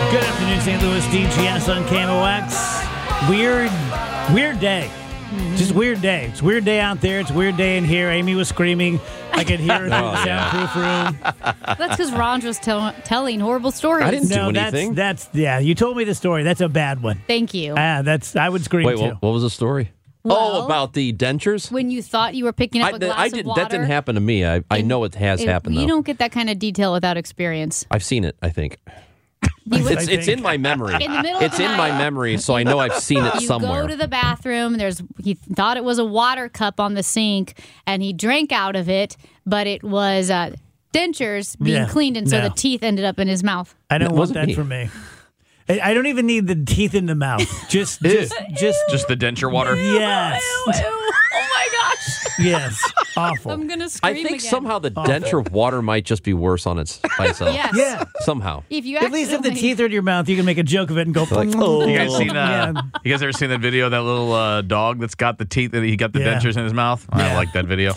Good afternoon, St. Louis. DGS on KMOX. Weird day. Just weird day. It's a weird day out there. It's a weird day in here. Amy was screaming. I could hear her through the soundproof room. That's because Ron was telling horrible stories. I didn't do anything. That's you told me the story. That's a bad one. Thank you. I would scream Wait, too. what was the story? Well, about the dentures? When you thought you were picking up a glass of water. That didn't happen to me. I know it has happened, though. You don't get that kind of detail without experience. I've seen it, I think. It's in my memory. In the middle It's of the in night, my memory, so I know I've seen it somewhere. You go to the bathroom. He thought it was a water cup on the sink, and he drank out of it, but it was dentures being cleaned, and so the teeth ended up in his mouth. I don't want that for me. I don't even need the teeth in the mouth. Just the denture water. Yes. Ew. Oh my gosh. Yes. Awful. I'm gonna scream I think again. somehow the denture water might just be worse by itself. Yes. Yeah. Somehow. If you At least if the teeth are in your mouth, you can make a joke of it and go. Like, oh. You guys seen Yeah. You guys ever seen that video of that little dog that's got the teeth that he got the dentures in his mouth? I like that video.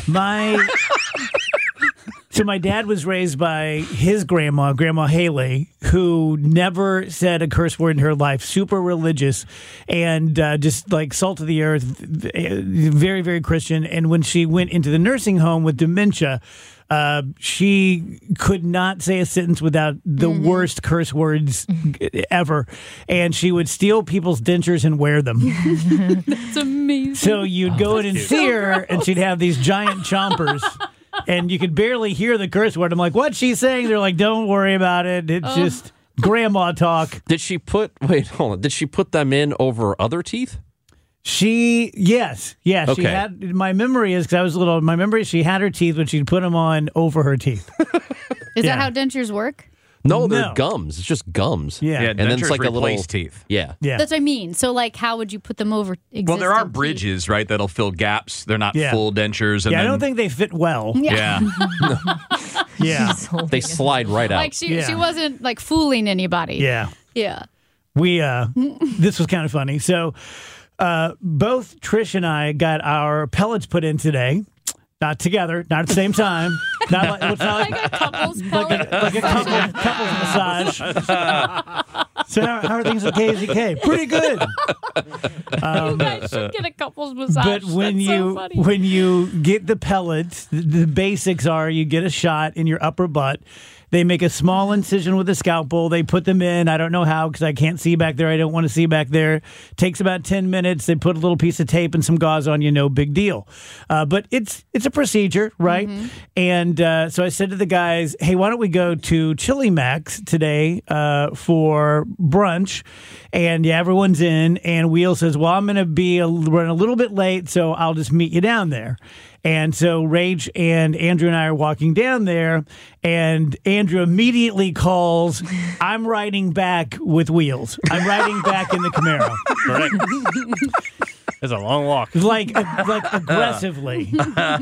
So my dad was raised by his Grandma Haley, who never said a curse word in her life, super religious, and just like salt of the earth, very, very Christian. And when she went into the nursing home with dementia, she could not say a sentence without the worst curse words ever. And she would steal people's dentures and wear them. That's amazing. So you'd go in and see her, and she'd have these giant chompers. And you could barely hear the curse word. I'm like, what's she saying? They're like, don't worry about it. It's just grandma talk. Did she put them in over other teeth? Yes. Okay. She had, my memory is, because I was little, my memory is she had her teeth, but she'd put them on over her teeth. Is that how dentures work? No, they're gums. It's just gums. Yeah. And then dentures it's like a replace little teeth. Yeah. That's what I mean. So, like, how would you put them over existing Well, there are teeth? bridges, right, that'll fill gaps. They're not Yeah. full dentures. And I then, don't think they fit well. Yeah. Yeah. They slide right out. Like, she wasn't, like, fooling anybody. Yeah. Yeah. We, this was kind of funny. So, both Trish and I got our pellets put in today. Not together, not at the same time. Not like, it's not Like a couple's like a couple's massage. So how are things at KZK? Pretty good. You guys should get a couple's massage. But when That's you so funny. when you get the pellets, the basics are you get a shot in your upper butt. They make a small incision with a scalpel. They put them in. I don't know how because I can't see back there. I don't want to see back there. Takes about 10 minutes. They put a little piece of tape and some gauze on you. No big deal. But it's a procedure, right? Mm-hmm. And so I said to the guys, hey, why don't we go to Chili Max today for brunch? And everyone's in. And Wheel says, well, I'm going to run a little bit late, so I'll just meet you down there. And so Rach and Andrew and I are walking down there, and Andrew immediately calls, I'm riding back with Wheels. I'm riding back in the Camaro. Correct. It's a long walk. Like aggressively.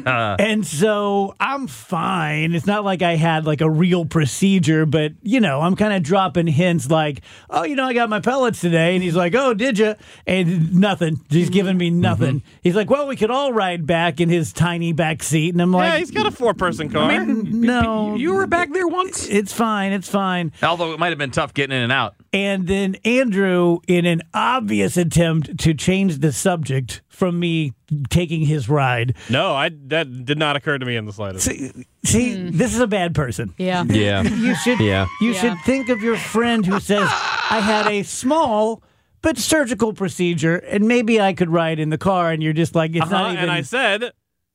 And so I'm fine. It's not like I had like a real procedure, but, I'm kind of dropping hints like, oh, I got my pellets today. And he's like, oh, did you? And nothing. He's giving me nothing. He's like, well, we could all ride back in his tiny back seat. And I'm like, Yeah, he's got a 4-person car. no. You were back there once? It's fine. It's fine. Although it might have been tough getting in and out. And then Andrew, in an obvious attempt to change the subject from me taking his ride. No, that did not occur to me in the slightest. See, this is a bad person. Yeah. Yeah. You should should think of your friend who says, I had a small but surgical procedure, and maybe I could ride in the car, and you're just like, it's not even... And I said,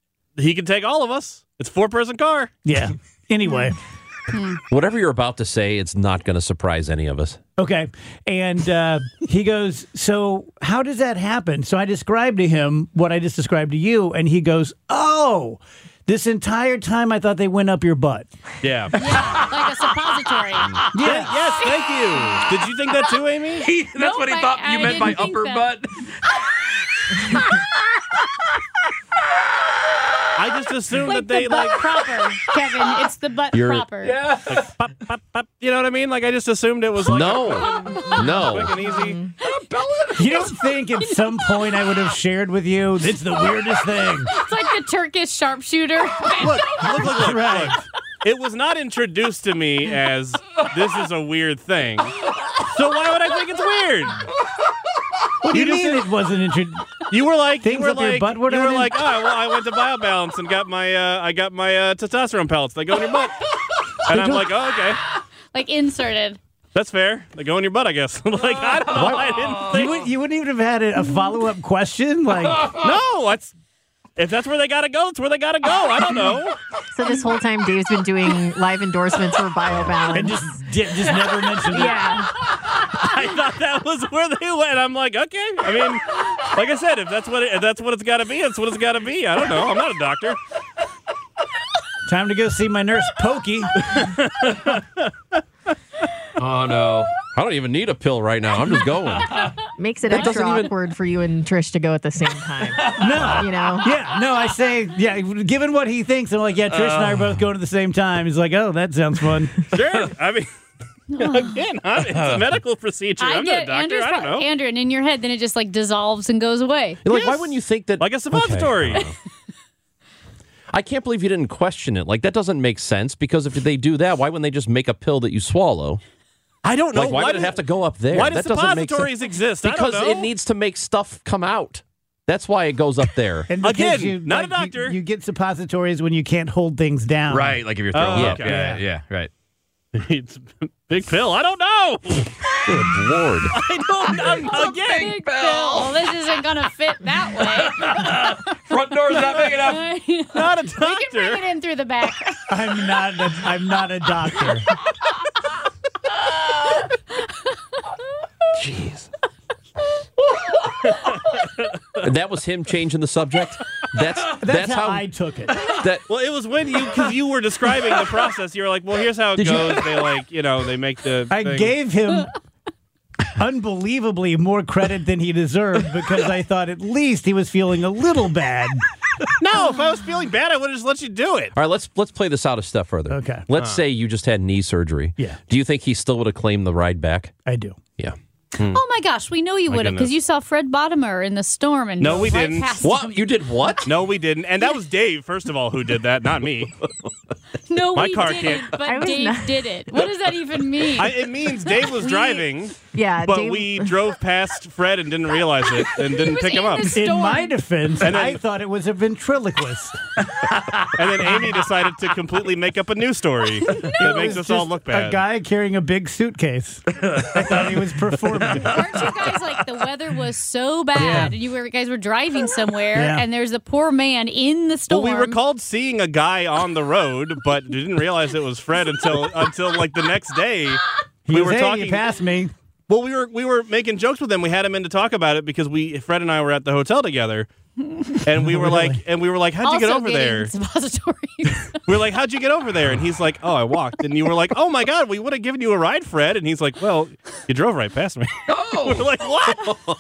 he can take all of us. It's a 4-person car. Yeah. Anyway. Whatever you're about to say, it's not going to surprise any of us. Okay. And he goes, so how does that happen? So I described to him what I just described to you, and he goes, oh, this entire time I thought they went up your butt. Yeah. Yeah, like a suppository. Yeah. Yes, thank you. Did you think that too, Amy? That's Nope, what he thought I you meant by didn't think upper that. butt. I just assumed Like that they the butt proper, Kevin. It's the butt proper. Yeah. pop, pop, pop. You know what I mean? Like I just assumed it was like No. quick and easy. You don't think at some point I would have shared with you, it's the weirdest thing. It's like the Turkish sharpshooter. Look. Right. It was not introduced to me as this is a weird thing. So why would I think it's weird? What do you mean said- it wasn't interesting? You were like, Things up your butt were you were done in? like, oh, well, I went to BioBalance and got my testosterone pellets. They go in your butt. And I'm like, oh, okay. Like inserted. That's fair. They go in your butt, I guess. Like, I don't know. I didn't think. You wouldn't even have had a follow-up question? Like, No, if that's where they got to go, that's where they got to go. I don't know. So this whole time, Dave's been doing live endorsements for BioBalance. and just never mentioned it. yeah. I thought that was where they went. I'm like, okay. I mean, like I said, if that's what it's got to be, that's what it's got to be. I don't know. I'm not a doctor. Time to go see my nurse, Pokey. Oh, no. I don't even need a pill right now. I'm just going. Makes it That extra doesn't even- awkward for you and Trish to go at the same time. No. You know? Yeah, no, I say, yeah, given what he thinks, I'm like, yeah, Trish and I are both going at the same time. He's like, oh, that sounds fun. Sure. I mean, again, it's a medical procedure. I'm not a doctor. Andrew's I don't know. Andrew, and in your head, then it just like dissolves and goes away. Like, Yes. why wouldn't you think that? Like a suppository. Okay, I can't believe you didn't question it. Like, that doesn't make sense, because if they do that, why wouldn't they just make a pill that you swallow? I don't know. Like, why did it have to go up there? Why do that doesn't make suppositories sense. exist? Because I don't know. it needs to make stuff come out. That's why it goes up there. And because Again, not a doctor. You get suppositories when you can't hold things down. Right, like if you're throwing Oh, up. okay. Yeah, right. It's a big pill. I don't know. Good Lord. I don't know. Again. Big pill. This isn't gonna fit that way. Front door's not big enough. We Not a can bring doctor. it in through the back. I'm not a doctor. Jeez. That was him changing the subject? That's how I took it. That, Well, it was because you were describing the process. You were like, well, here's how it Did you- goes. They make the I thing. gave him unbelievably more credit than he deserved because I thought at least he was feeling a little bad. No, if I was feeling bad, I would have just let you do it. all right, let's play this out a step further. Okay. Let's say you just had knee surgery. Yeah. Do you think he still would have claimed the ride back? I do. Yeah. Oh my gosh, we know you would have goodness. because you saw Fred Bottomer in the storm and No, we drove right didn't. past him. What? You did what? No, we didn't. And that was Dave, first of all, who did that, not me. No, My we car didn't. can't- But I was Dave not- did it. What does that even mean? It means Dave was driving, Yeah. but Dave, we drove past Fred and didn't realize it and didn't was pick him in up. the In Storm. my defense, And then- I thought it was a ventriloquist. And then Amy decided to completely make up a new story that makes us all look bad. A guy carrying a big suitcase. I thought he was performing. Aren't you guys like the weather was so bad Yeah. and you guys were driving somewhere Yeah. and there's a poor man in the Well, storm? we recalled seeing a guy on the road, but didn't realize it was Fred until like the next day. He We was, were hey, talking. you passed me. Well, we were making jokes with him. We had him in to talk about it because Fred and I were at the hotel together, and we were like, how'd you get Also over getting there? suppositories. We were like, how'd you get over there? And he's like, oh, I walked. And you were like, oh my God, we would have given you a ride, Fred. And he's like, well, you drove right past me. Oh. We're like, what?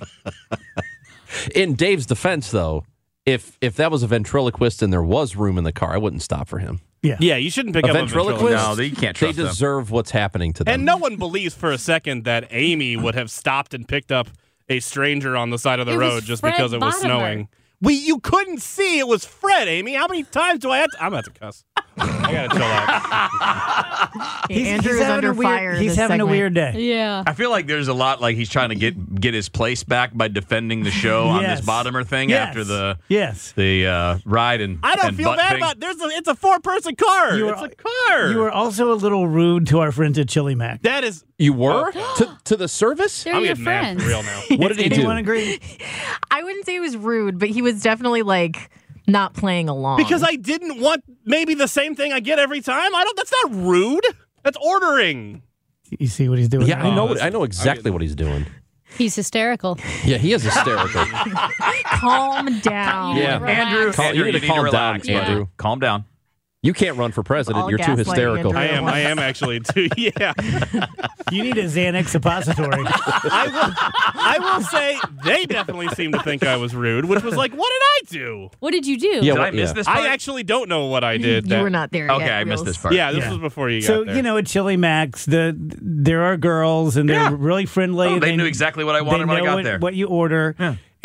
In Dave's defense, though, if that was a ventriloquist and there was room in the car, I wouldn't stop for him. Yeah, you shouldn't pick A up ventriloquist? a No, you can't They trust them. deserve what's happening to them. And no one believes for a second that Amy would have stopped and picked up a stranger on the side of the It was road just Fred because it was Bottomer. snowing. You couldn't see it was Fred, Amy. How many times do I have to? I'm about to cuss. I gotta chill out. Andrew is having under a weird, fire. He's this having segment. a weird day. yeah. I feel like there's a lot like he's trying to get his place back by defending the show on Yes. this Bottomer thing Yes. after the Yes. ride and I don't and feel butt bad thing. about. It's a 4-person car. You were- It's a car. You were also a little rude to our friends at Chili Mac. That is. You were? to the service? They're I'm your getting mad friends. for real now. What did he do? Anyone agree? I wouldn't say he was rude, but he was definitely like not playing along. Because I didn't want maybe the same thing I get every time. That's not rude. That's ordering. You see what he's doing? Yeah, now? I know exactly what he's doing. He's hysterical. Yeah, he is hysterical. calm down. You need Yeah. to relax. Andrew, Calm- Andrew, you need to calm relax, down, buddy. Andrew. Calm down. You can't run for president. All You're too gaslighting hysterical. Andrew. I am actually too. Yeah. You need a Xanax suppository. I will say they definitely seemed to think I was rude, which was like, what did I do? What did you do? Yeah, Did I what- miss yeah. this part? I actually don't know what I did. You were not there Okay, yet. I missed Reels. this part. Yeah, this Yeah. was before you So, got there. you know, at Chili Max, there are girls, and they're Yeah. really friendly. Oh, they knew exactly what I wanted they when I know got what, there. what you order. Yeah.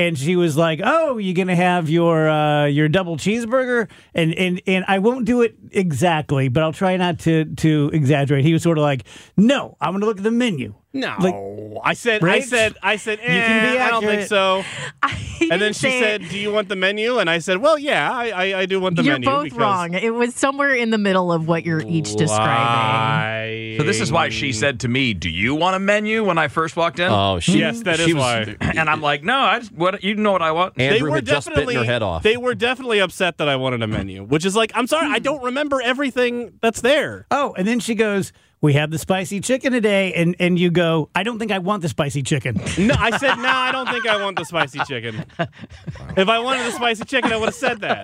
and she was like, "Oh, you're gonna have your double cheeseburger," and I won't do it exactly, but I'll try not to exaggerate. He was sort of like, "No, I'm gonna look at the menu." No, Like, I said, right? I can be I don't think accurate. so. He And then didn't she say said, it. "Do you want the menu?" And I said, "Well, yeah, I do want the You're menu." both because wrong. It was somewhere in the middle of what you're each describing. So this is why she said to me, "Do you want a menu?" when I first walked in. Oh, Yes, that is she was- why. And I'm like, "No, what you know what I want." Andrew had just bitten her head off. They were definitely upset that I wanted a menu, which is like, I'm sorry, I don't remember everything that's there. Oh, and then she goes, "We have the spicy chicken today," and you go, "I don't think I want the spicy chicken." No, I said, no, I don't think I want the spicy chicken. If I wanted the spicy chicken, I would have said that.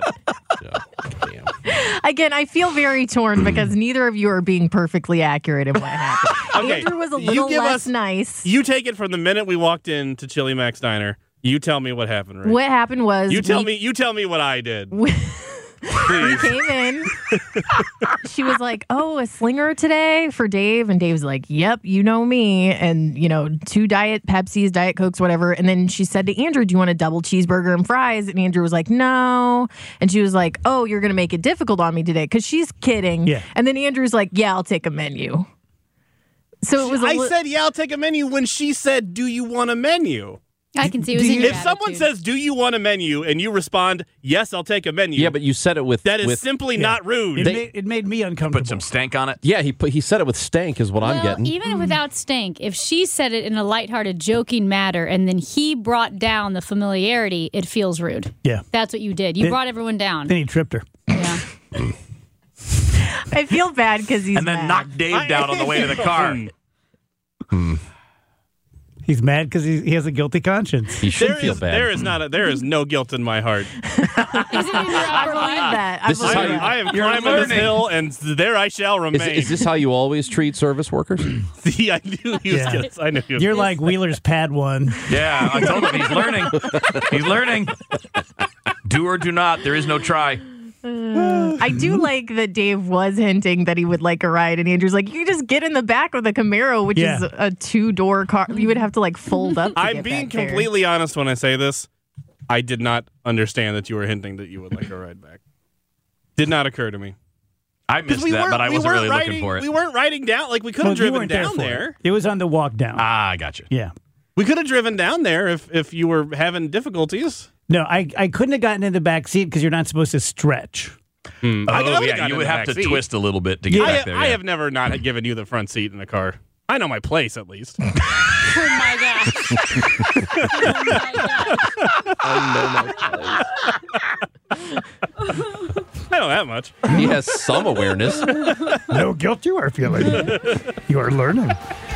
Again, I feel very torn because neither of you are being perfectly accurate in what happened. Okay, Andrew was a you little give less us- nice. You take it from the minute we walked into Chili Max Diner. You tell me what happened, right? What happened was You tell me what I did. We Please. came in. She was like, "Oh, a slinger today for Dave," and Dave's like, "Yep, you know me." And 2 Diet Pepsis, Diet Cokes, whatever. And then she said to Andrew, "Do you want a double cheeseburger and fries?" And Andrew was like, "No." And she was like, "Oh, you're gonna make it difficult on me today," because she's kidding. Yeah. And then Andrew's like, "Yeah, I'll take a menu." So it was. I said, yeah, I'll take a menu when she said, do you want a menu? I can see it was in your If someone attitude. says, do you want a menu? And you respond, yes, I'll take a menu. Yeah, but you said it with that is with, simply not rude. It made me uncomfortable. Put some stank on it. Yeah, he said it with stank is what I'm Well, getting. even without stank, if she said it in a lighthearted, joking manner, and then he brought down the familiarity, it feels rude. Yeah. That's what you did. You brought everyone down. Then he tripped her. Yeah. I feel bad because he's And then mad. knocked Dave down on the way to the car. He's mad because he has a guilty conscience. He should feel bad. There is no guilt in my heart. Is it in your I upper believe line? that. This is I how believe you- that. I am climbing this hill, and there I shall remain. Is this how you always treat service workers? See, I knew he was Yeah. gonna. I knew he was. You're like Wheeler's pad one. Yeah, I told him he's learning. He's learning. Do or do not. There is no try. I do like that Dave was hinting that he would like a ride, and Andrew's like, "You can just get in the back of the Camaro, which Yeah. is a 2-door car. You would have to like fold up." To I'm get being back there." completely honest when I say this. I did not understand that you were hinting that you would like a ride back. Did not occur to me. I missed that, but I wasn't really looking for it. We weren't riding down. Like we could Well, have you driven weren't down for there. It was on the walk down. I got you. Yeah. We could have driven down there if you were having difficulties. No, I couldn't have gotten in the back seat because you're not supposed to stretch. I would've yeah, gotten you in would the have back to seat. twist a little bit to get back there. I yeah. have never not given you the front seat in a car. I know my place at least. Oh my gosh. Oh my gosh. I know that much. He has some awareness. No guilt you are feeling. You are learning.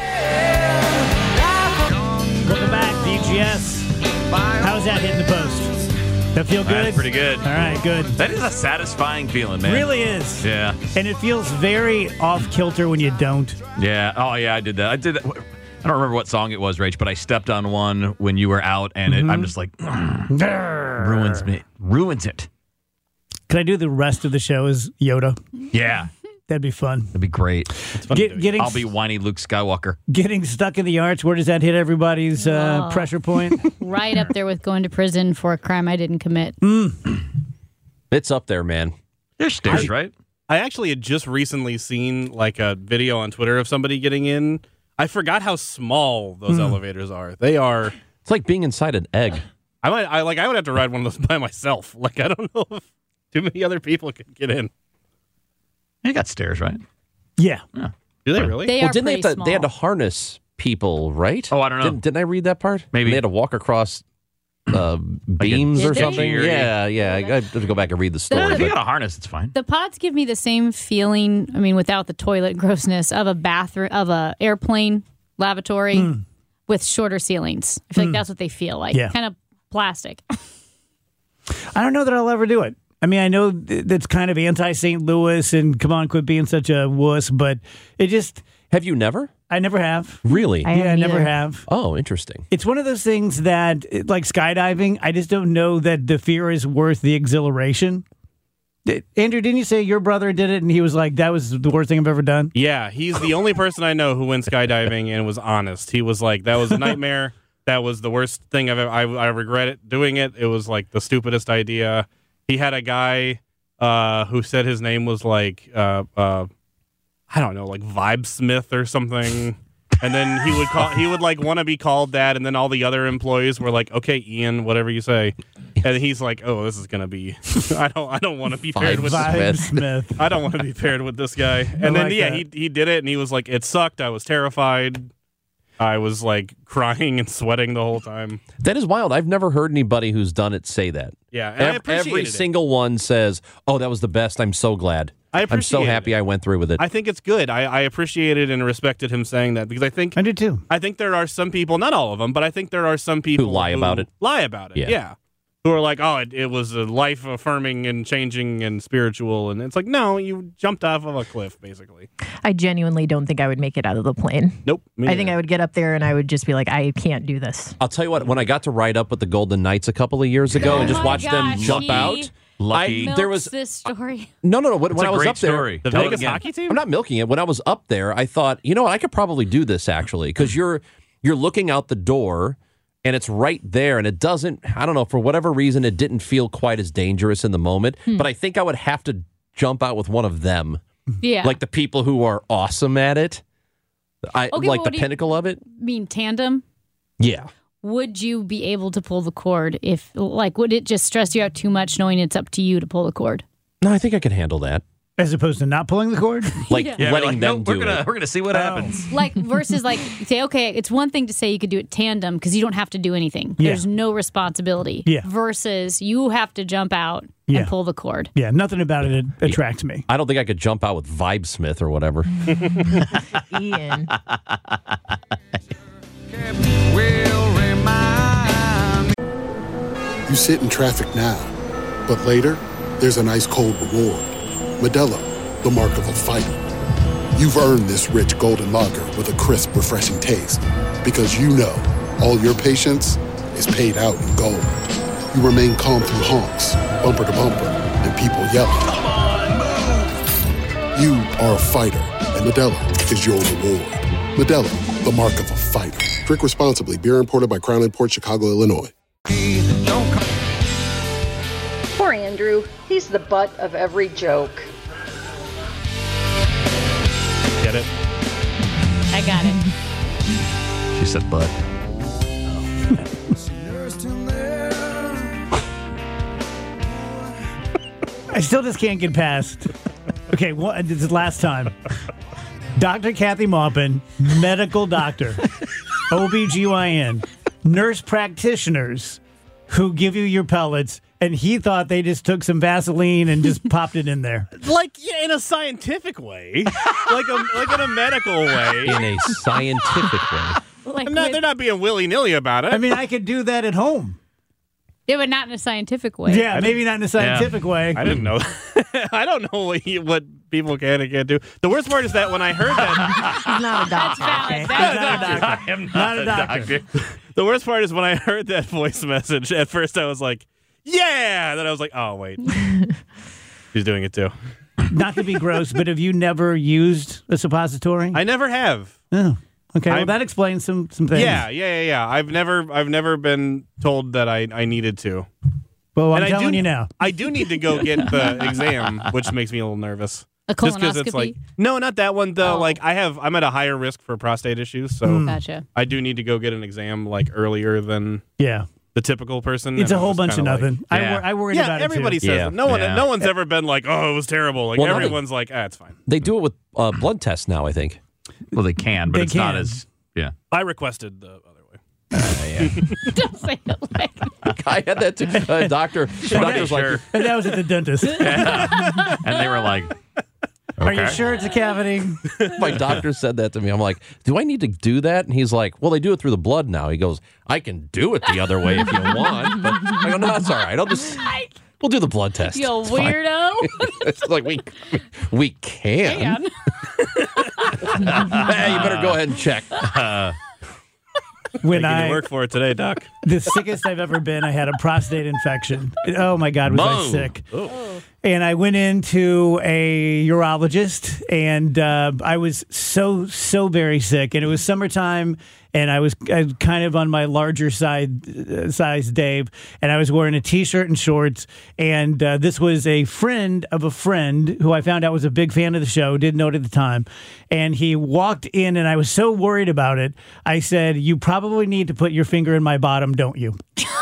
Welcome back, DGS. How's that hitting the post? That feel good? That's pretty good. All right, good. That is a satisfying feeling, man. Really is. Yeah. And it feels very off kilter when you don't. Yeah. Oh, yeah, I did that. I did that. I don't remember what song it was, Rach, but I stepped on one when you were out, and I'm just like, ruins me. Ruins it. Can I do the rest of the show as Yoda? Yeah. That'd be fun. That'd be great. Getting I'll be whiny Luke Skywalker. getting stuck in the arch. Where does that hit everybody's pressure point? Right up there with going to prison for a crime I didn't commit. It's up there, man. There's stairs, right? I actually had just recently seen like a video on Twitter of somebody getting in. I forgot how small those elevators are. They are. It's like being inside an egg. I would have to ride one of those by myself. Like I don't know if too many other people could get in. You got stairs, right? Yeah. Do they really? They Well, are didn't pretty they have to? small. They had to harness people, right? Oh, I don't know. Didn't I read that part? Maybe. they had to walk across beams Did or they? something. Security. Yeah. I have to go back and read the story. If you but- got a harness, it's fine. The pods give me the same feeling, I mean, without the toilet grossness, of a bathroom, of a airplane lavatory with shorter ceilings. I feel like that's what they feel like. Yeah. Kind of plastic. I don't know that I'll ever do it. I mean, I know that's kind of anti-St. Louis and come on, quit being such a wuss, but it just, Have you never? I never have. Really? I Yeah, I haven't never either. have. Oh, interesting. It's one of those things that, like skydiving, I just don't know that the fear is worth the exhilaration. Andrew, didn't you say your brother did it and he was like, that was the worst thing I've ever done? Yeah, he's the only person I know who went skydiving and was honest. He was like, that was a nightmare. That was the worst thing I've ever. I regret it doing it. It was like the stupidest idea. He had a guy who said his name was like I don't know, like Vibe Smith or something. And then he would like want to be called that, and then all the other employees were like, "Okay, Ian, whatever you say." And he's like, "Oh, this is gonna be. I don't want to be paired with Vibe Smith. I don't want to be paired with this guy." And then he did it, and he was like, "It sucked. I was terrified. I was like crying and sweating the whole time." That is wild. I've never heard anybody who's done it say that. Yeah, and I appreciated every single one says, "Oh, that was the best. I'm so glad. I'm so happy I went through with it." I think it's good. I appreciated and respected him saying that because I do too. I think there are some people, not all of them, but I think there are some people who lie about it. Yeah. Who are like, "Oh, it was a life affirming and changing and spiritual," and it's like, no, you jumped off of a cliff, basically. I genuinely don't think I would make it out of the plane. Nope. I think I would get up there and I would just be like, I can't do this. I'll tell you what. When I got to ride up with the Golden Knights a couple of years ago and just watch them jump out. Lucky. There was this story. No. When I was up story. there, The Vegas hockey team? I'm not milking it. When I was up there, I thought, you know what, I could probably do this actually, because you're looking out the door and it's right there, and it doesn't. I don't know, for whatever reason, it didn't feel quite as dangerous in the moment. But I think I would have to jump out with one of them, like the people who are awesome at it. Like the pinnacle of it. Mean tandem? Yeah. Would you be able to pull the cord if, like, would it just stress you out too much knowing it's up to you to pull the cord? No, I think I could handle that. As opposed to not pulling the cord? Like Yeah. letting them do it. We're gonna see what happens. Like, versus, like, say, okay, it's one thing to say you could do it tandem because you don't have to do anything. Yeah. There's no responsibility. Yeah. Versus you have to jump out Yeah. and pull the cord. Yeah, nothing about it attracts me. I don't think I could jump out with Vibe Smith or whatever. Ian. You sit in traffic now, but later, there's an ice-cold reward. Modelo, the mark of a fighter. You've earned this rich golden lager with a crisp, refreshing taste. Because you know, all your patience is paid out in gold. You remain calm through honks, bumper to bumper, and people yelling. Come on, you are a fighter, and Modelo is your reward. Modelo, the mark of a fighter. Drink responsibly. Beer imported by Crown Imports, Chicago, Illinois. Poor Andrew. He's the butt of every joke. Get it? I got it. She said, "But." I still just can't get past. Okay, this is the last time. Dr. Kathy Maupin, medical doctor, OBGYN, nurse practitioners who give you your pellets, and he thought they just took some Vaseline and just popped it in there. Like in a scientific way, like in a medical way. In a scientific way. Like They're not being willy-nilly about it. I mean, I could do that at home. yeah, but not in a scientific way. Yeah, maybe not in a scientific way. I didn't know that. I don't know what people can and can't do. The worst part is that when I heard that... He's not a That's doctor. valid. That's That's not a doctor. I am Not a doctor. The worst part is when I heard that voice message, at first I was like, yeah! Then I was like, oh, wait. She's doing it too. Not to be gross, but have you never used a suppository? I never have. Oh, okay. Well, I've- that explains some things. Yeah. I've never been told that I needed to. Well, I'm And I telling do- you now. I do need to go get the exam, which makes me a little nervous. A Just because it's colonoscopy? like, no, not that one though. Oh. Like I'm at a higher risk for prostate issues, so Gotcha. I do need to go get an exam like earlier than Yeah. the typical person. It's and a whole just bunch of kinda like- nothing. I worried yeah, about everybody it too. says Yeah. that. No one, Yeah. no one's ever been like, "Oh, it was terrible." Like Well, no, everyone's like, "Ah, it's fine." They do it with blood tests now, I think. Well, they can, but They it's not can. as. Yeah. I requested the other way. Don't say it like I had that too. Doctor, the doctor's Sure. like, And that was at the dentist. And they were like, Are you okay. sure it's a cavity? my doctor said that to me. I'm like, do I need to do that? And he's like, well, they do it through the blood now. He goes, I can do it the other way if you want. But I go, no, it's all right. We'll do the blood test. you It's fine." weirdo. It's like we can. Hey, you better go ahead and check. When Making I you work for it today, Doc. the sickest I've ever been, I had a prostate infection. Oh my God, was I Boom. sick? And I went into a urologist, and I was so very sick. And it was summertime, and I was kind of on my larger size, Dave. And I was wearing a T-shirt and shorts. And this was a friend of a friend who I found out was a big fan of the show, didn't know it at the time. And he walked in, and I was so worried about it. I said, "You probably need to put your finger in my bottom, don't you?"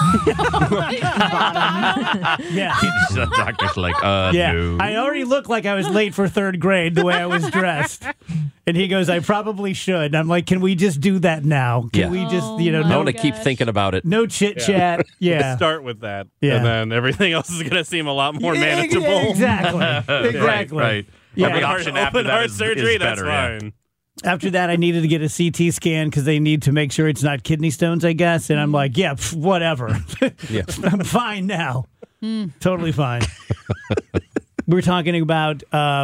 Yeah. The doctor's like, Yeah, no. I already looked like I was late for third grade the way I was dressed. And he goes, "I probably should." I'm like, "Can we just do that now? Can we just, I no, want to keep thinking about it. no chit chat?" Yeah. Start with that, Yeah. and then everything else is going to seem a lot more Yeah, manageable. Exactly. Exactly. Right. Yeah. Every option after Open that heart is surgery, that's better, yeah. fine. After that, I needed to get a CT scan because they need to make sure it's not kidney stones, I guess. And I'm like, yeah, whatever. I'm fine now. Totally fine. We're talking about,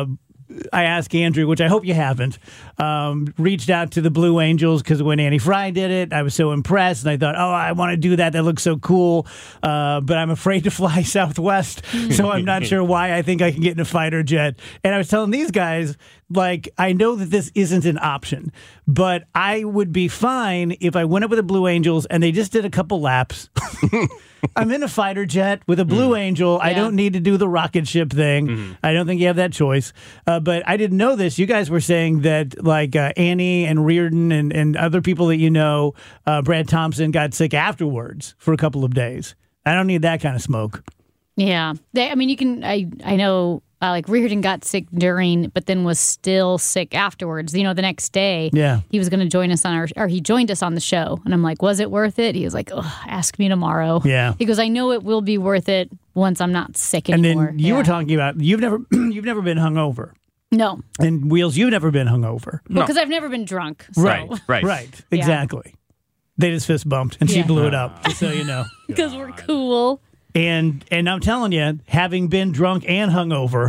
I asked Andrew, which I hope you haven't, reached out to the Blue Angels because when Annie Fry did it, I was so impressed. And I thought, oh, I want to do that. That looks so cool. But I'm afraid to fly Southwest. So I'm not sure why I think I can get in a fighter jet. And I was telling these guys, like, I know that this isn't an option, but I would be fine if I went up with the Blue Angels and they just did a couple laps. I'm in a fighter jet with a Blue Angel. I don't need to do the rocket ship thing. I don't think you have that choice. But I didn't know this. You guys were saying that, like, Annie and Reardon and other people that you know, Brad Thompson, got sick afterwards for a couple of days. I don't need that kind of smoke. Yeah. You can, I know, like Reardon got sick during, but then was still sick afterwards. The next day, he was going to join us he joined us on the show. And I'm like, was it worth it? He was like, ask me tomorrow. Yeah. He goes, I know it will be worth it once I'm not sick anymore. And then you were talking about, you've never been hungover. No. And Wheels, you've never been hungover. Well, because I've never been drunk. So. Right. Exactly. They just fist bumped and she blew it up, just so you know. Because we're cool. And I'm telling you, having been drunk and hungover,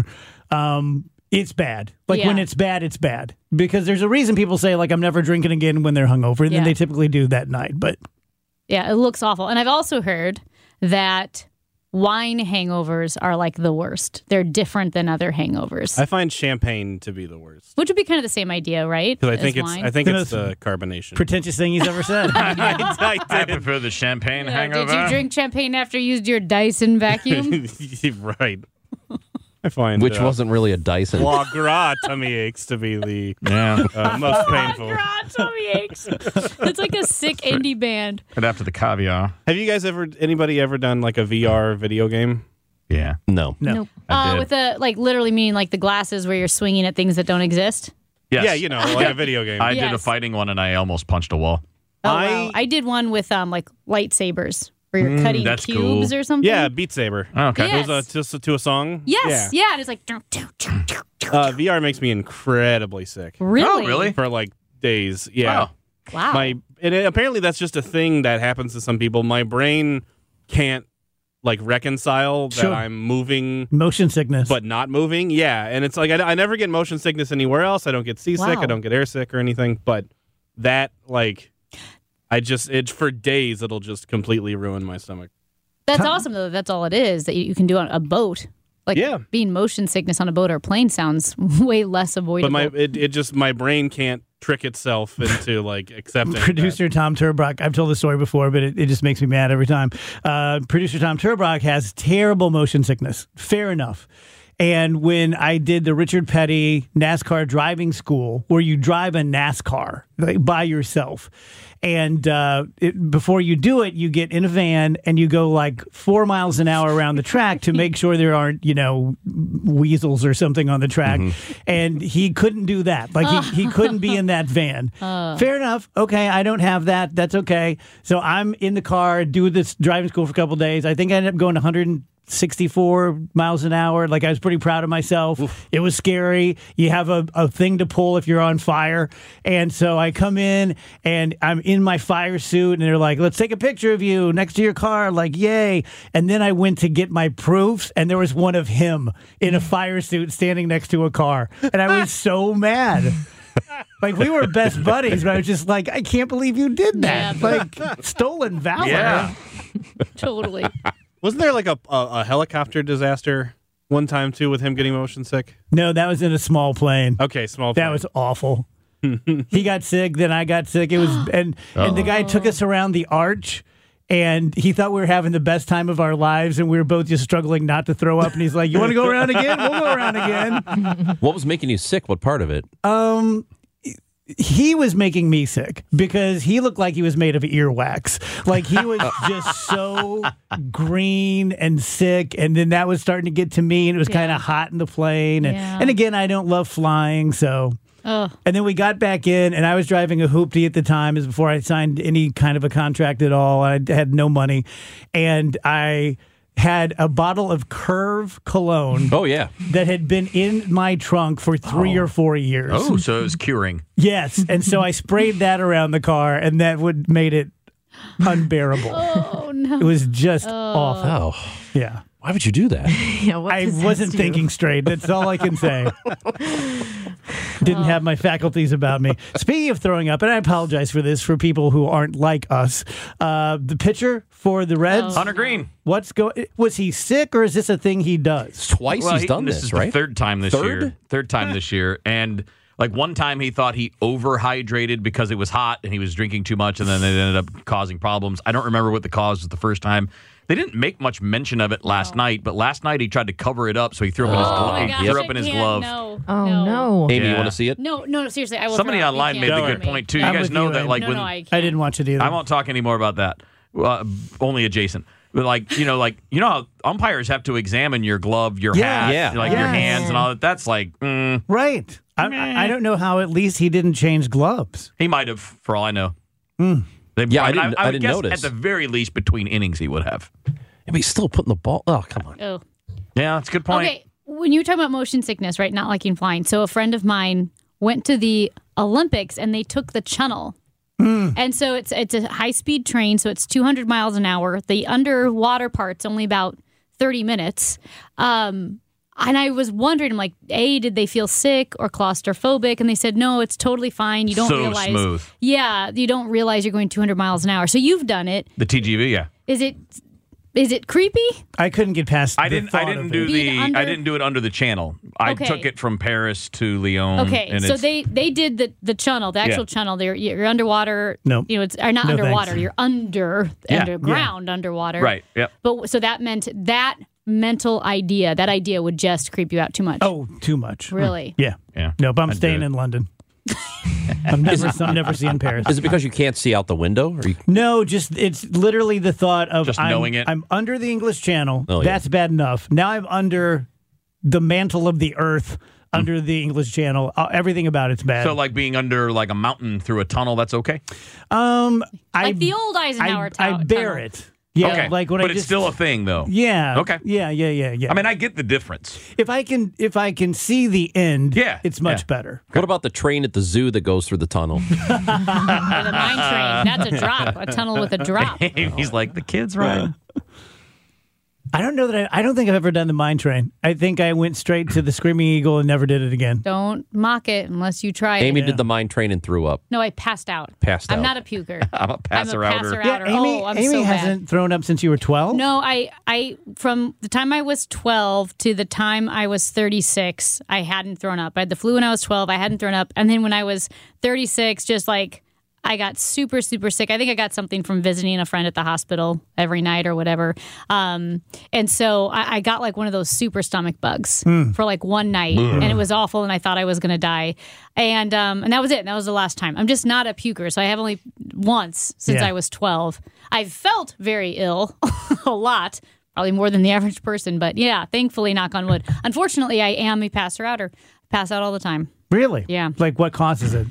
it's bad. Like when it's bad, it's bad. Because there's a reason people say, like, I'm never drinking again when they're hungover. And then they typically do that night. But yeah, it looks awful. And I've also heard that wine hangovers are like the worst. They're different than other hangovers. I find champagne to be the worst. Which would be kind of the same idea, right? Because I think The it's the carbonation. pretentious thing he's ever said. I prefer the champagne hangover. Did you drink champagne after you used your Dyson vacuum? Right. I find Which wasn't really a Dyson. foie gras tummy aches to be the Yeah. most painful. Tummy aches. It's like a sick indie band. Right after the caviar. Have you guys anybody ever done like a VR video game? Yeah. No. No. I did. With the, like, literally meaning like the glasses where you're swinging at things that don't exist? Yes. Yeah, like a video game. I did a Yes. fighting one and I almost punched a wall. Oh, wow. I did one with like lightsabers where you're cutting that's cubes cool. or something. Yeah, Beat Saber. Oh, okay. Yeah. It was just to a song? Yes. Yeah. And it's like, VR makes me incredibly sick. really? Oh, really? For like days. Yeah. Wow. Wow. Apparently that's just a thing that happens to some people. My brain can't like reconcile Sure. that I'm moving Motion sickness. but not moving. Yeah, and it's like I never get motion sickness anywhere else. I don't get seasick. Wow. I don't get airsick or anything. But that for days it'll just completely ruin my stomach. That's awesome, though. That's all it is that you can do on a boat. Like, being motion sickness on a boat or a plane sounds way less avoidable. But my brain can't trick itself into like accepting. Producer Tom Turbach, I've told this story before, but it just makes me mad every time. Producer Tom Turbach has terrible motion sickness. Fair enough. And when I did the Richard Petty NASCAR driving school, where you drive a NASCAR by yourself, and before you do it, you get in a van and you go like 4 miles an hour around the track to make sure there aren't, weasels or something on the track. And he couldn't do that. Like he couldn't be in that van. Fair enough. Okay, I don't have that. That's okay. So I'm in the car, do this driving school for a couple of days. I think I ended up going 164 miles an hour. Like, I was pretty proud of myself. Oof. It was scary. You have a thing to pull if you're on fire. And so I come in and I'm in my fire suit and they're like, let's take a picture of you next to your car. Like, yay. And then I went to get my proofs and there was one of him in a fire suit standing next to a car. And I was so mad. Like, we were best buddies, but I was just like, I can't believe you did that. Yeah. Like, stolen valor. Yeah. Totally. Wasn't there like a helicopter disaster one time too with him getting motion sick? No, that was in a small plane. Okay, small plane. That was awful. He got sick, then I got sick. It was and the guy took us around the arch, and he thought we were having the best time of our lives, and we were both just struggling not to throw up. And he's like, "You want to go around again? We'll go around again." What was making you sick? What part of it? He was making me sick because he looked like he was made of earwax. Like he was just so green and sick. And then that was starting to get to me, and it was kind of hot in the plane. And again, I don't love flying, so. And then we got back in, and I was driving a hoopty at the time, as before I signed any kind of a contract at all. I had no money, and I had a bottle of Curve cologne. Oh, yeah. That had been in my trunk for 3 or 4 years. Oh, so it was curing. Yes, and so I sprayed that around the car, and that made it unbearable. Oh no! It was just awful. Oh. Yeah. Why would you do that? Yeah, what I does that wasn't do? thinking straight. That's all I can say. Didn't have my faculties about me. Speaking of throwing up, and I apologize for this for people who aren't like us, the pitcher for the Reds, Hunter Green. Was he sick, or is this a thing he does? Twice he's done this this, is right? the third time this Third? year. Third time this year. And like one time he thought he overhydrated because it was hot and he was drinking too much, and then it ended up causing problems. I don't remember what the cause was the first time. They didn't make much mention of it last night, but last night he tried to cover it up, so he threw up in his glove. my gosh, threw I up in his can't. glove. No. Oh no! Amy, you Yeah. want to see it? No, seriously, I will. Somebody throw up. You online can't made a do good me. point too. You I'm guys with know you, that Amy. like No, when I can't. I didn't watch it either. I won't talk anymore about that. Only adjacent. But like you know how umpires have to examine your glove, your hat, Yeah. like your Yes. hands and all that. That's like Right. I don't know how at least he didn't change gloves. he might have, for all I know. Yeah, I would didn't guess notice. At the very least, between innings, he would have. Yeah, but he's still putting the ball. Oh, come on. Oh. Yeah, that's a good point. Okay, when you were talking about motion sickness, right? Not liking flying. So a friend of mine went to the Olympics and they took the Channel. And so it's a high-speed train, so it's 200 miles an hour. The underwater part's only about 30 minutes. And I was wondering, I'm like, A, did they feel sick or claustrophobic? And they said, no, it's totally fine. You don't So realize. smooth. Yeah, you don't realize you're going 200 miles an hour. So you've done it. The TGV, yeah. Is it creepy? I couldn't get past. I the didn't thought do of it. Being I didn't do it under the channel. I Okay. took it from Paris to Lyon. Okay, and so it's, they did the channel, the actual Yeah. channel. You're underwater. No. You know, it's or not No, underwater. thanks. You're underground underwater. right. Yep. But so that meant that mental idea, that idea would just creep you out too much. Oh, too much. Really? Yeah. Yeah. Nope. I'm I'd do staying it. in London. I'm never seeing Paris. Is it because you can't see out the window? Or you, No, just it's literally the thought of Just knowing it? I'm under the English Channel. Oh, yeah. That's bad enough. Now I'm under the mantle of the earth, under the English Channel. Everything about it's bad. So like being under like a mountain through a tunnel, that's okay. Like the old Eisenhower I bear tunnel. it. Yeah, okay. like when but I it's just, still a thing though. Yeah. Okay. Yeah. I mean, I get the difference. if I can see the end, Yeah, it's much yeah. better. what about the train at the zoo that goes through the tunnel? Or the mine train. That's a drop. A tunnel with a drop. He's like the kids, right? I don't know that I don't think I've ever done the mine train. I think I went straight to the Screaming Eagle and never did it again. Don't mock it unless you try Amy it. did the mine train and threw up. No, I passed out. Passed I'm out. not a puker. I'm a passer outer. Yeah, Amy, I'm Amy so bad. hasn't thrown up since you were 12? No, I from the time I was 12 to the time I was 36, I hadn't thrown up. I had the flu when I was 12. I hadn't thrown up. And then when I was 36, just like I got super, super sick. I think I got something from visiting a friend at the hospital every night or whatever. And so I got like one of those super stomach bugs for like one night. And it was awful. And I thought I was going to die. And that was it. That was the last time. I'm just not a puker. So I have only once since Yeah. I was 12. I've felt very ill a lot. Probably more than the average person. But yeah, thankfully, knock on wood. Unfortunately, I am a passer-outer. Pass out all the time. Really? Yeah. Like what causes it?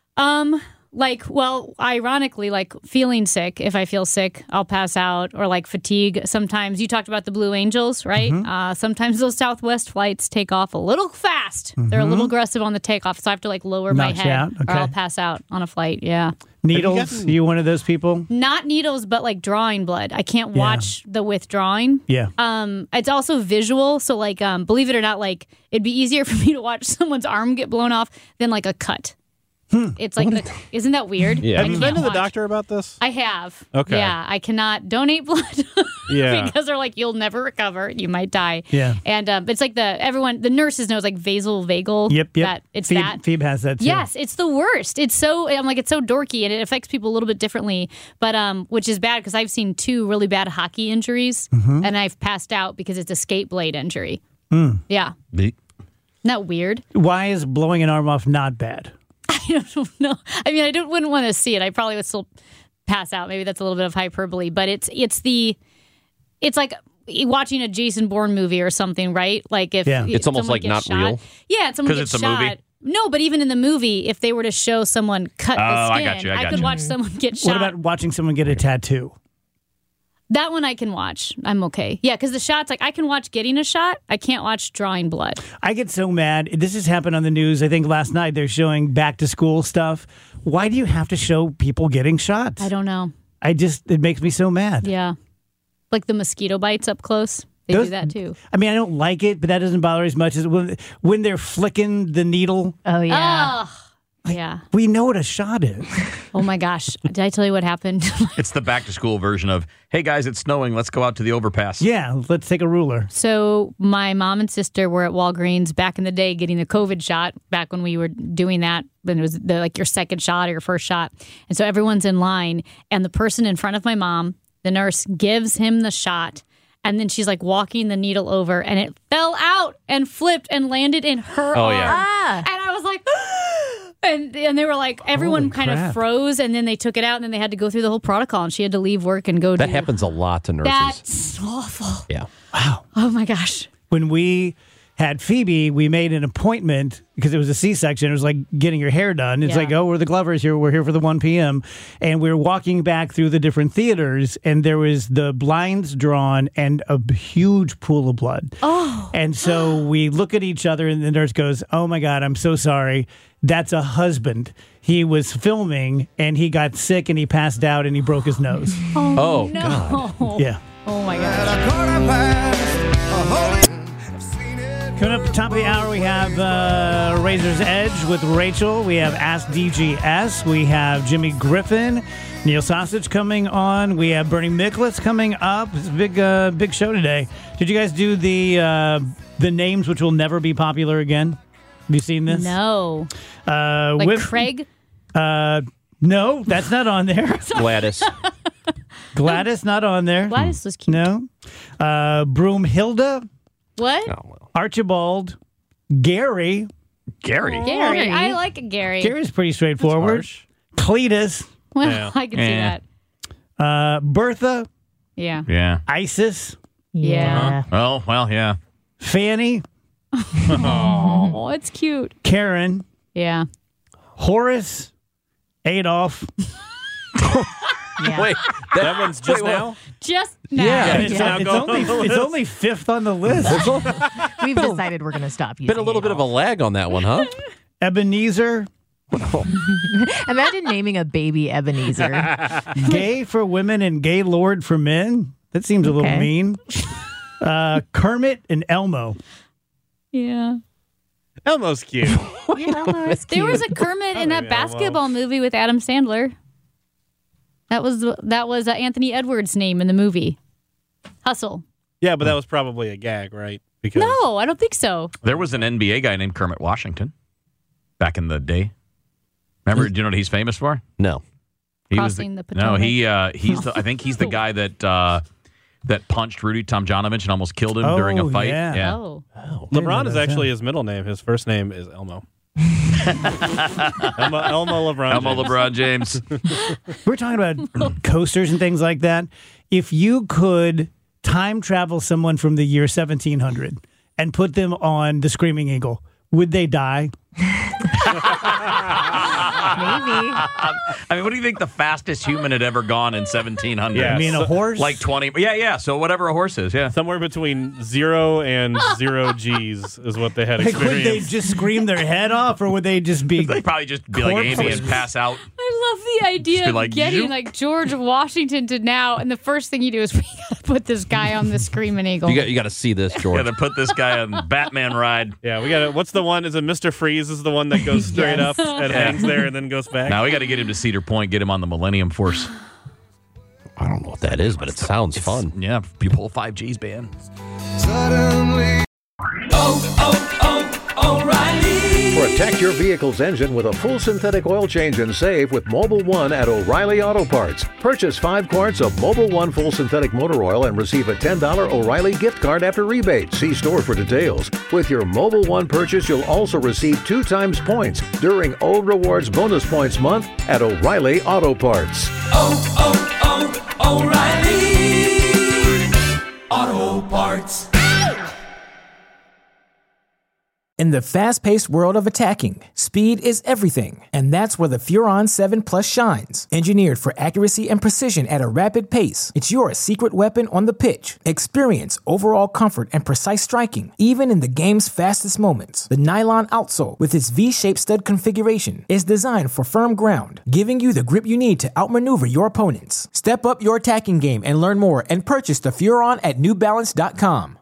Ironically, like feeling sick. If I feel sick, I'll pass out, or like fatigue. Sometimes you talked about the Blue Angels, right? Sometimes those Southwest flights take off a little fast. They're a little aggressive on the takeoff, so I have to like lower my Knocks you head, out? or Okay. I'll pass out on a flight. Yeah, Needles? You one of those people? not needles, but like drawing blood. I can't watch the withdrawing. Yeah. It's also visual, so like, believe it or not, like it'd be easier for me to watch someone's arm get blown off than like a cut. It's like, isn't that weird? Yeah. I Have you been can't to the watch. doctor about this? I have. Okay. Yeah, I cannot donate blood. Yeah. Because they're like, you'll never recover. You might die. Yeah. And it's like the nurses knows like vagal. Yep. That it's that. Phoebe has that too. Yes, it's the worst. It's so dorky and it affects people a little bit differently, but which is bad because I've seen 2 really bad hockey injuries and I've passed out because it's a skate blade injury. Yeah. Isn't that weird? Why is blowing an arm off not bad? I don't know. I mean, wouldn't want to see it. I probably would still pass out. Maybe that's a little bit of hyperbole, but it's like watching a Jason Bourne movie or something, right? Like if it's almost like not shot. real. Yeah, it's someone 'Cause gets it's a shot. movie? No, but even in the movie, if they were to show someone cut the skin, I got could you. watch someone get shot. What about watching someone get a tattoo? That one I can watch. I'm okay. Yeah, because the shots, like I can watch getting a shot. I can't watch drawing blood. I get so mad. This has happened on the news. I think last night they're showing back to school stuff. Why do you have to show people getting shots? I don't know. It makes me so mad. Yeah. Like the mosquito bites up close. They do that too. I mean, I don't like it, but that doesn't bother as much as when they're flicking the needle. Oh, yeah. Oh, yeah. We know what a shot is. Oh my gosh. Did I tell you what happened? It's the back to school version of, hey guys, it's snowing. Let's go out to the overpass. Yeah, let's take a ruler. So my mom and sister were at Walgreens back in the day getting the COVID shot back when we were doing that. When it was like your second shot or your first shot. And so everyone's in line and the person in front of my mom, the nurse, gives him the shot. And then she's like walking the needle over and it fell out and flipped and landed in her arm. Ah. And I was like, and they were like, everyone Holy kind crap. of froze and then they took it out and then they had to go through the whole protocol and she had to leave work and go That do happens a lot to nurses. That's awful. Yeah. Oh my gosh. When we had Phoebe, we made an appointment because it was a C-section. It was like getting your hair done. It's Yeah. like, oh, we're the Glovers here. We're here for the 1 p.m. And we were walking back through the different theaters, and there was the blinds drawn and a huge pool of blood. Oh. And so we look at each other, and the nurse goes, oh, my God, I'm so sorry. That's a husband. He was filming, and he got sick, and he passed out, and he broke his nose. Oh, No. God. Yeah. Oh my gosh. Coming up at the top of the hour, we have Razor's Edge with Rachel. We have Ask DGS. We have Jimmy Griffin, Neil Sausage coming on. We have Bernie Miklasz coming up. It's a big show today. Did you guys do the names which will never be popular again? Have you seen this? No. Like Craig? No, that's not on there. Gladys. Gladys, not on there. Gladys was cute. No. Broomhilda, What? Oh, well. Archibald, Gary. Gary. Gary. I like Gary. Gary's pretty straightforward. harsh. Cletus, Well, Yeah. I can see Yeah. that. Bertha, Yeah. Yeah. Isis, Yeah. Well, yeah. Fanny, Oh, it's cute. Karen, Yeah. Horace, Adolf. Yeah. Wait, That one's just wait, what? now? Just now. Yeah, it's now going on the it's only fifth on the list. We've decided we're going to stop using been a little bit of a lag on that one, huh? Ebenezer, Imagine naming a baby Ebenezer. gay for women and gay lord for men. That seems a little Okay. mean. Kermit and Elmo. Yeah. Elmo's cute. Yeah, that's There cute. was a Kermit in that Elmo. basketball movie with Adam Sandler. That was Anthony Edwards' name in the movie. Hustle. Yeah, but that was probably a gag, right? Because No, I don't think so. There was an NBA guy named Kermit Washington back in the day. Remember, do you know what he's famous for? No. He Crossing the No, Potomac. I think he's the guy that punched Rudy Tomjanovich and almost killed him during a Oh, fight. yeah. Oh. LeBron is actually his middle name. His first name is Elmo. Elmo LeBron. Elmo James. LeBron James. We're talking about coasters and things like that. If you could time travel someone from the year 1700 and put them on the Screaming Eagle, would they die? Maybe. I mean, what do you think the fastest human had ever gone in 1700? Yeah. I mean, a so- horse? Like 20. Yeah. So whatever a horse is, yeah. Somewhere between 0 and 0 G's is what they had Like, would they experienced. just scream their head off, or would they just be? They probably just be like Amy and Corpses. pass out. I I love the idea of like, getting you- like George Washington to now, and the first thing you do is we gotta put this guy on the Screaming Eagle. You got to see this, George. Got to put this guy on Batman ride. Yeah, we got it. What's the one? Is it Mr. Freeze? Is the one that goes straight Yes. up and hangs there and then goes back? Now we got to get him to Cedar Point, get him on the Millennium Force. I don't know what that is, but it sounds fun. Yeah, you pull 5Gs, man. Protect your vehicle's engine with a full synthetic oil change and save with Mobil 1 at O'Reilly Auto Parts. Purchase 5 quarts of Mobil 1 full synthetic motor oil and receive a $10 O'Reilly gift card after rebate. See store for details. With your Mobil 1 purchase, you'll also receive 2 times points during O Rewards Bonus Points Month at O'Reilly Auto Parts. O'Reilly Auto Parts. In the fast-paced world of attacking, speed is everything, and that's where the Furon 7 Plus shines. Engineered for accuracy and precision at a rapid pace, it's your secret weapon on the pitch. Experience overall comfort and precise striking, even in the game's fastest moments. The nylon outsole, with its V-shaped stud configuration, is designed for firm ground, giving you the grip you need to outmaneuver your opponents. Step up your attacking game and learn more and purchase the Furon at NewBalance.com.